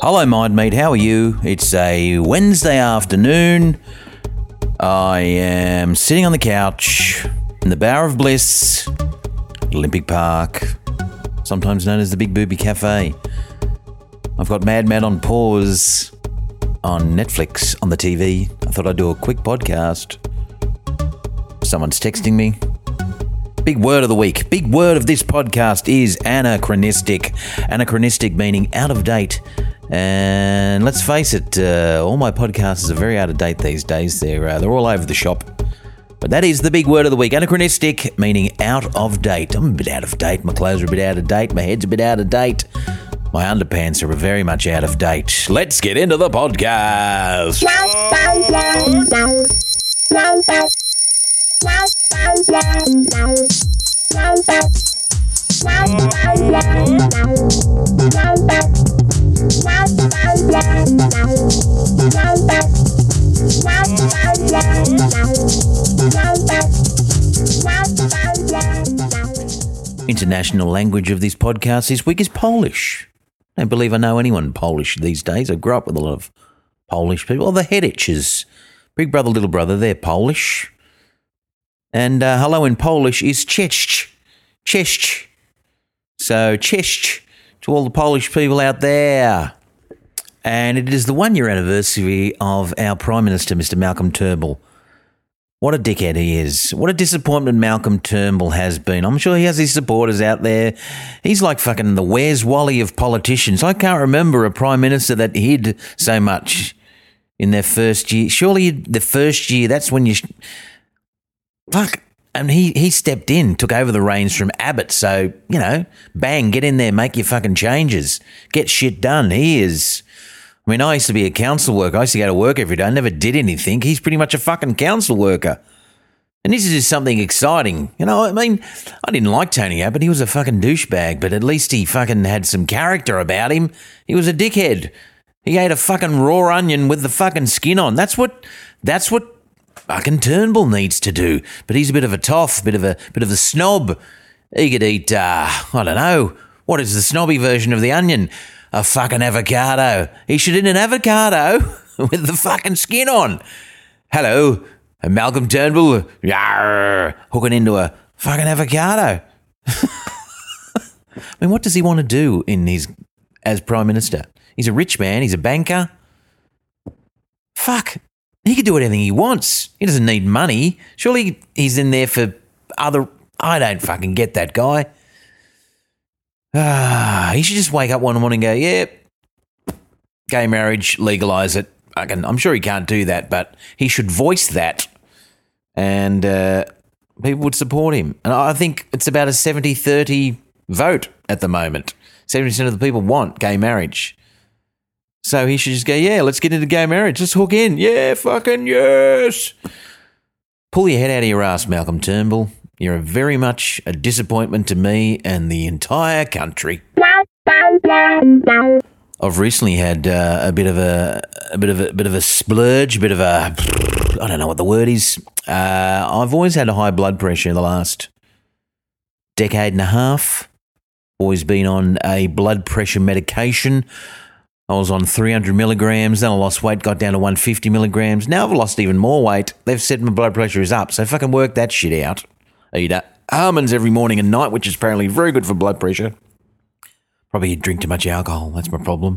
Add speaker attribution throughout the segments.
Speaker 1: Hello, Mind Mate. How are you? It's a Wednesday afternoon. I am sitting on the couch in the Bower of Bliss, Olympic Park, sometimes known as the Big Booby Cafe. I've got Mad Mad on pause on Netflix on the TV. I thought I'd do a quick podcast. Someone's texting me. Big word of the week. Big word of this podcast is anachronistic. Anachronistic meaning out of date. And let's face it, all my podcasts are very out of date these days. They're all over the shop. But that is the big word of the week. Anachronistic meaning out of date. I'm a bit out of date. My clothes are a bit out of date. My head's a bit out of date. My underpants are very much out of date. Let's get into the podcast. International language of this podcast this week is Polish. I don't believe I know anyone Polish these days. I grew up with a lot of Polish people. Well, the Hedic's, big brother, little brother, they're Polish. And hello in Polish is cześć. Cześć. So cześć to all the Polish people out there. And it is the 1-year anniversary of our Prime Minister, Mr. Malcolm Turnbull. What a dickhead he is. What a disappointment Malcolm Turnbull has been. I'm sure he has his supporters out there. He's like fucking the Where's Wally of politicians. I can't remember a Prime Minister that hid so much in their first year. Surely the first year, that's when you... Fuck. And he stepped in, took over the reins from Abbott. So, you know, bang, get in there, make your fucking changes. Get shit done. He is... I mean, I used to be a council worker. I used to go to work every day. I never did anything. He's pretty much a fucking council worker. And this is just something exciting. You know, I mean, I didn't like Tony Abbott. He was a fucking douchebag, but at least he fucking had some character about him. He was a dickhead. He ate a fucking raw onion with the fucking skin on. That's what fucking Turnbull needs to do. But he's a bit of a toff, bit of a snob. He could eat, I don't know, what is the snobby version of the onion? A fucking avocado. He should eat an avocado with the fucking skin on. Hello, I'm Malcolm Turnbull. Yarr, hooking into a fucking avocado. I mean, what does he want to do as Prime Minister? He's a rich man. He's a banker. Fuck. He could do anything he wants. He doesn't need money. Surely he's in there for other... I don't fucking get that guy. He should just wake up one morning and go, yeah, gay marriage, legalise it. I'm sure he can't do that, but he should voice that and people would support him. And I think it's about a 70-30 vote at the moment. 70% of the people want gay marriage. So he should just go, yeah, let's get into gay marriage. Let's hook in. Yeah, fucking yes. Pull your head out of your ass, Malcolm Turnbull. You're very much a disappointment to me and the entire country. I've recently had a bit of a splurge, I don't know what the word is. I've always had a high blood pressure in the last decade and a half. Always been on a blood pressure medication. I was on 300 milligrams, then I lost weight, got down to 150 milligrams. Now I've lost even more weight. They've said my blood pressure is up, so fucking work that shit out. I eat almonds every morning and night, which is apparently very good for blood pressure. Probably drink too much alcohol. That's my problem.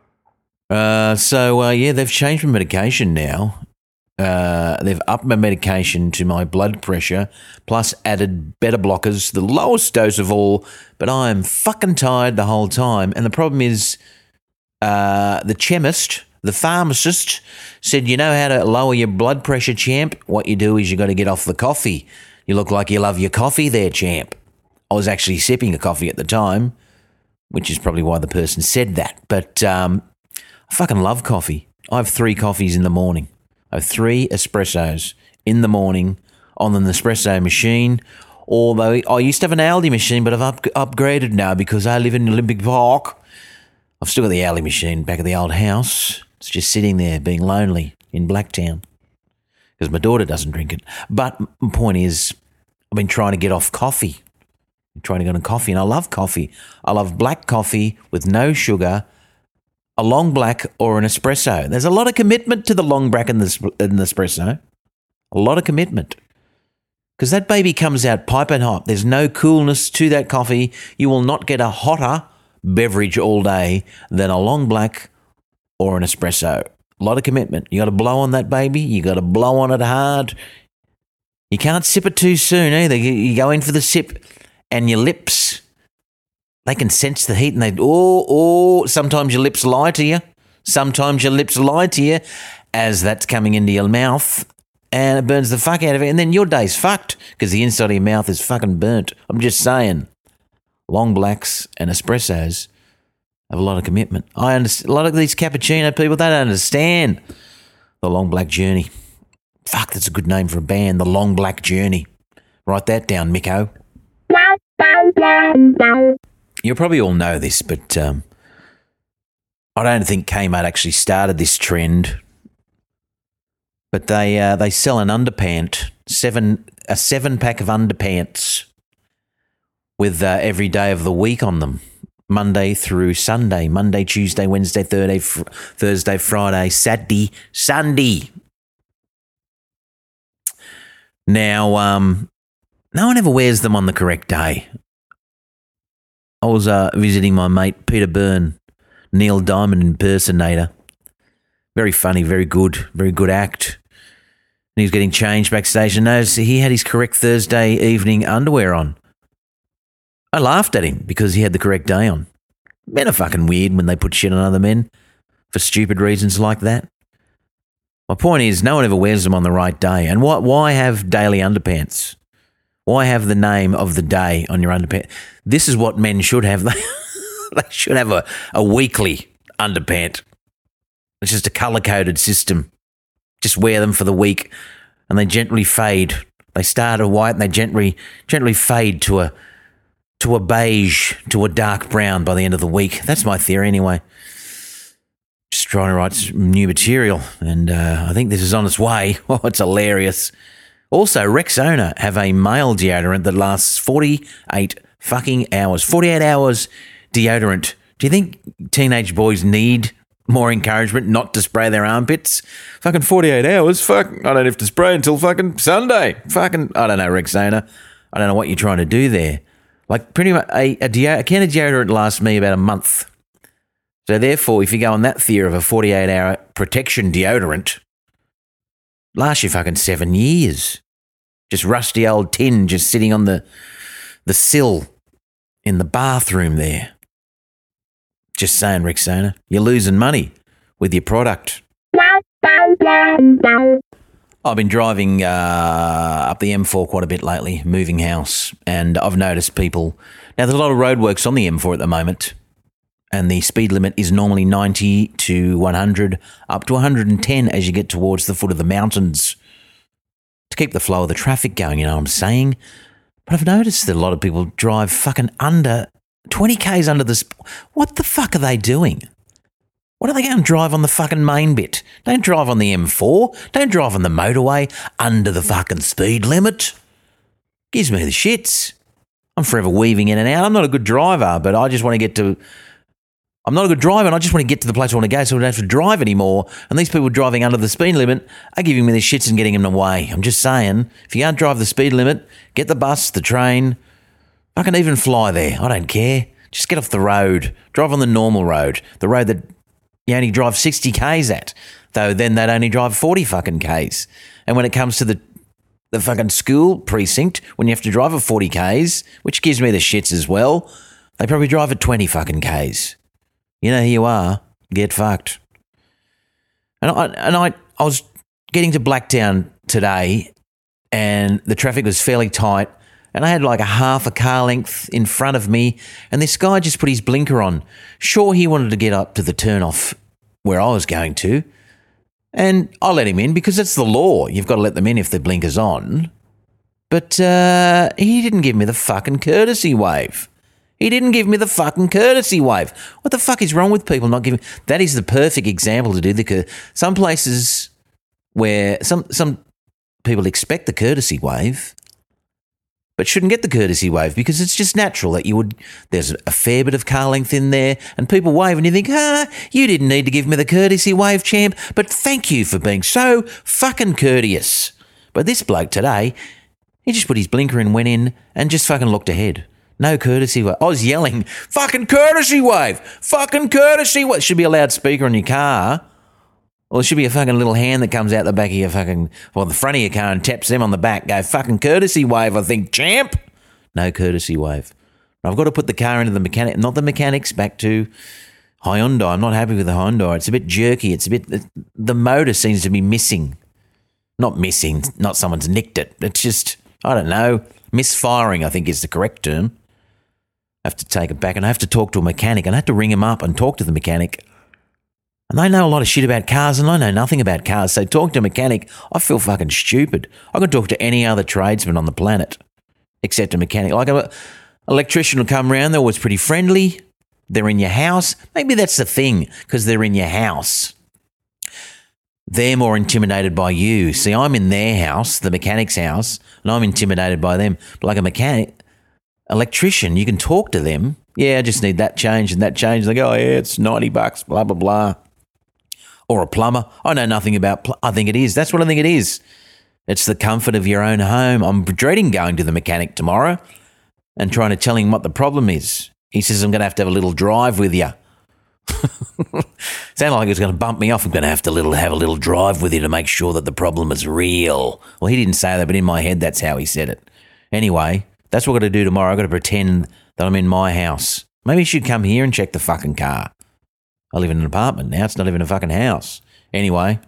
Speaker 1: Yeah, they've changed my medication now. They've upped my medication to my blood pressure, plus added beta blockers, the lowest dose of all. But I am fucking tired the whole time. And the problem is the chemist, the pharmacist, said, you know how to lower your blood pressure, champ? What you do is you got to get off the coffee. You look like you love your coffee there, champ. I was actually sipping a coffee at the time, which is probably why the person said that. But I fucking love coffee. I have 3 coffees in the morning. I have 3 espressos in the morning on the Nespresso machine. Although I used to have an Aldi machine, but I've upgraded now because I live in Olympic Park. I've still got the Aldi machine back at the old house. It's just sitting there being lonely in Blacktown because my daughter doesn't drink it. But my point is, I've been trying to get off coffee. I'm trying to get on coffee, and I love coffee. I love black coffee with no sugar. a long black or an espresso. There's a lot of commitment to the long black and the espresso. A lot of commitment. Because that baby comes out piping hot. There's no coolness to that coffee. You will not get a hotter beverage all day than a long black or an espresso. A lot of commitment. You got to blow on that baby. You got to blow on it hard. You can't sip it too soon either. You go in for the sip and your lips, they can sense the heat and sometimes your lips lie to you. Sometimes your lips lie to you as that's coming into your mouth and it burns the fuck out of it. And then your day's fucked because the inside of your mouth is fucking burnt. I'm just saying. Long blacks and espressos have a lot of commitment. I understand. A lot of these cappuccino people, they don't understand the long black journey. Fuck, that's a good name for a band, the Long Black Journey. Write that down, Miko. You'll probably all know this, but I don't think Kmart actually started this trend. But they sell an underpant, a 7-pack of underpants with every day of the week on them. Monday through Sunday. Monday, Tuesday, Wednesday, Thursday, Friday, Saturday, Sunday. Now, no one ever wears them on the correct day. I was visiting my mate Peter Byrne, Neil Diamond impersonator. Very funny, very good act. And he was getting changed backstage and noticed he had his correct Thursday evening underwear on. I laughed at him because he had the correct day on. Men are fucking weird when they put shit on other men for stupid reasons like that. My point is, no one ever wears them on the right day. And why have daily underpants? Why have the name of the day on your underpants? This is what men should have. They should have a weekly underpant. It's just a colour-coded system. Just wear them for the week and they gently fade. They start at white and they gently fade to a beige, to a dark brown by the end of the week. That's my theory anyway. Just trying to write some new material, and I think this is on its way. Oh, it's hilarious. Also, Rexona have a male deodorant that lasts 48 fucking hours. 48 hours deodorant. Do you think teenage boys need more encouragement not to spray their armpits? Fucking 48 hours? Fuck, I don't have to spray until fucking Sunday. Fucking, I don't know, Rexona. I don't know what you're trying to do there. Like, pretty much, a can of deodorant lasts me about a month. So therefore, if you go on that theory of a 48-hour protection deodorant, lasts you fucking 7 years. Just rusty old tin just sitting on the sill in the bathroom there. Just saying, Rexona, you're losing money with your product. I've been driving up the M4 quite a bit lately, moving house, and I've noticed people. Now, there's a lot of roadworks on the M4 at the moment, and the speed limit is normally 90 to 100, up to 110 as you get towards the foot of the mountains to keep the flow of the traffic going, you know what I'm saying? But I've noticed that a lot of people drive fucking under 20 Ks under the... What the fuck are they doing? What are they going to drive on the fucking main bit? Don't drive on the M4. Don't drive on the motorway under the fucking speed limit. Gives me the shits. I'm forever weaving in and out. I'm not a good driver, but I just want to get to... I'm not a good driver and I just want to get to the place I want to go so I don't have to drive anymore. And these people driving under the speed limit are giving me the shits and getting them away. I'm just saying, if you can't drive the speed limit, get the bus, the train, I can even fly there. I don't care. Just get off the road. Drive on the normal road. The road that you only drive 60 Ks at. Though then they'd only drive 40 fucking Ks. And when it comes to the fucking school precinct, when you have to drive at 40 Ks, which gives me the shits as well, they probably drive at 20 fucking Ks. You know who you are. Get fucked. And I was getting to Blacktown today and the traffic was fairly tight and I had like a half a car length in front of me and this guy just put his blinker on. Sure, he wanted to get up to the turnoff where I was going to and I let him in because that's the law. You've got to let them in if their blinker's on. But he didn't give me the fucking courtesy wave. He didn't give me the fucking courtesy wave. What the fuck is wrong with people not giving... That is the perfect example to do the... Some places where some people expect the courtesy wave, but shouldn't get the courtesy wave because it's just natural that you would. There's a fair bit of car length in there, and people wave, and you think, you didn't need to give me the courtesy wave, champ, but thank you for being so fucking courteous. But this bloke today, he just put his blinker and went in and just fucking looked ahead. No courtesy wave. I was yelling, fucking courtesy wave, fucking courtesy wave. It should be a loudspeaker in your car. Or there should be a fucking little hand that comes out the back of your the front of your car and taps them on the back. Go, fucking courtesy wave, I think, champ. No courtesy wave. I've got to put the car into the mechanic, not the mechanics, back to Hyundai. I'm not happy with the Hyundai. It's a bit jerky. The motor seems to be missing. Not missing, not someone's nicked it. It's just, I don't know, misfiring, I think is the correct term. I have to take it back and I have to talk to a mechanic and I have to ring him up and talk to the mechanic. And they know a lot of shit about cars and I know nothing about cars. So talk to a mechanic, I feel fucking stupid. I could talk to any other tradesman on the planet except a mechanic. Like an electrician will come around, they're always pretty friendly. They're in your house. Maybe that's the thing, because they're in your house. They're more intimidated by you. See, I'm in their house, the mechanic's house, and I'm intimidated by them. But like electrician, you can talk to them. Yeah, I just need that change and that change. They go, it's $90, blah, blah, blah. Or a plumber. I know nothing about I think it is. That's what I think it is. It's the comfort of your own home. I'm dreading going to the mechanic tomorrow and trying to tell him what the problem is. He says, I'm going to have a little drive with you. Sounded like he was going to bump me off. I'm going to have a little drive with you to make sure that the problem is real. Well, he didn't say that, but in my head, that's how he said it. Anyway, that's what I've got to do tomorrow. I've got to pretend that I'm in my house. Maybe you should come here and check the fucking car. I live in an apartment now. It's not even a fucking house. Anyway,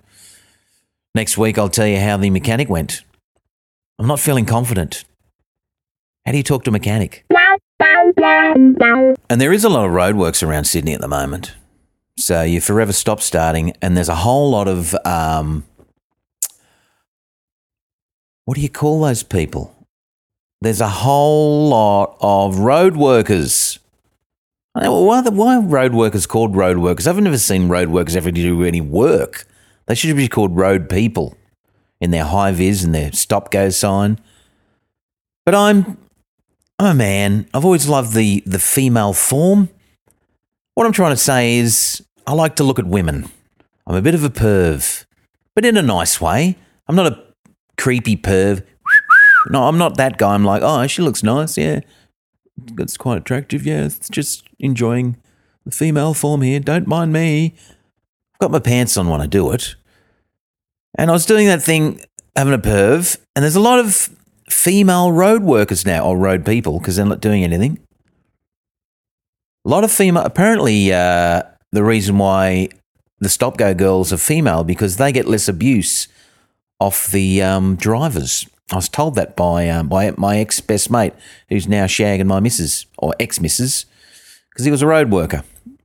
Speaker 1: next week I'll tell you how the mechanic went. I'm not feeling confident. How do you talk to a mechanic? And there is a lot of roadworks around Sydney at the moment. So you forever stop starting and there's a whole lot of, what do you call those people? There's a whole lot of road workers. I know, why are road workers called road workers? I've never seen road workers ever do any work. They should be called road people in their high vis and their stop-go sign. But I'm a man. I've always loved the female form. What I'm trying to say is I like to look at women. I'm a bit of a perv, but in a nice way. I'm not a creepy perv. No, I'm not that guy. I'm like, oh, she looks nice, yeah. It's quite attractive, yeah. It's just enjoying the female form here. Don't mind me. I've got my pants on when I do it. And I was doing that thing, having a perv, and there's a lot of female road workers now, or road people, because they're not doing anything. A lot of female, apparently the reason why the stop-go girls are female, because they get less abuse off the drivers. I was told that by my ex-best mate, who's now shagging my missus, or ex-missus, because he was a road worker.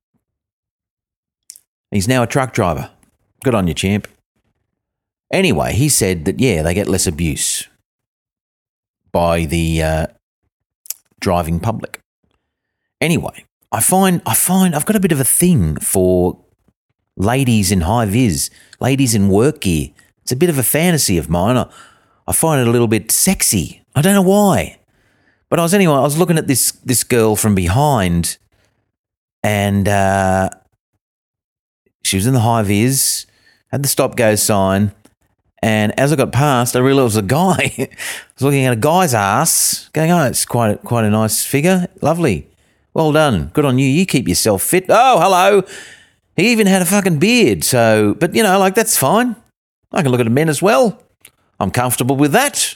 Speaker 1: He's now a truck driver. Good on you, champ. Anyway, he said that, yeah, they get less abuse by the driving public. Anyway, I find I've got a bit of a thing for ladies in high vis, ladies in work gear. It's a bit of a fantasy of mine. I find it a little bit sexy. I don't know why. But I was looking at this girl from behind and she was in the high vis, had the stop-go sign, and as I got past, I realised it was a guy. I was looking at a guy's ass, going, oh, it's quite a nice figure. Lovely. Well done. Good on you. You keep yourself fit. Oh, hello. He even had a fucking beard. So, but, that's fine. I can look at men as well. I'm comfortable with that.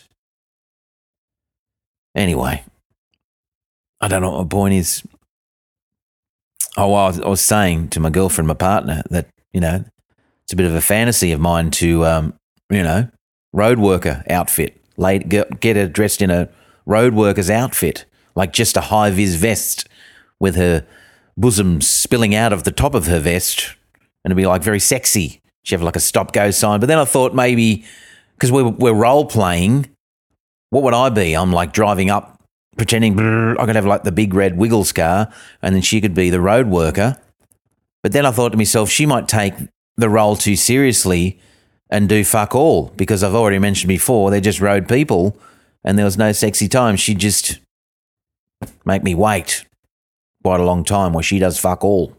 Speaker 1: Anyway, I don't know what my point is. Oh, I was saying to my girlfriend, my partner, that, it's a bit of a fantasy of mine to, road worker outfit. Get her dressed in a road worker's outfit, like just a high-vis vest with her bosom spilling out of the top of her vest, and it'd be like very sexy. She'd have like a stop-go sign. But then I thought maybe, because we're role-playing, what would I be? I'm like driving up, pretending I could have like the big red Wiggles car, and then she could be the road worker. But then I thought to myself, she might take the role too seriously and do fuck all, because I've already mentioned before, they're just road people and there was no sexy time. She'd just make me wait quite a long time while she does fuck all.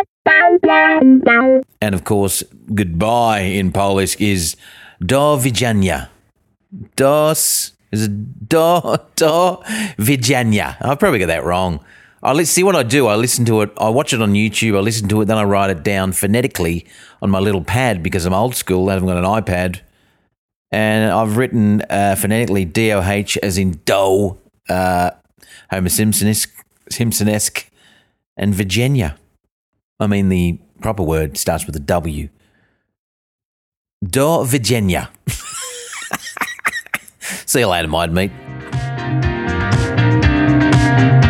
Speaker 1: And of course, goodbye in Polish is do widzenia. Do widzenia. I probably got that wrong. See what I do. I listen to it. I watch it on YouTube. I listen to it. Then I write it down phonetically on my little pad because I'm old school. I haven't got an iPad. And I've written phonetically DOH as in do, Homer Simpson-esque, and Virginia. I mean, the proper word starts with a W. Do Virginia. See you later, Mind Meat.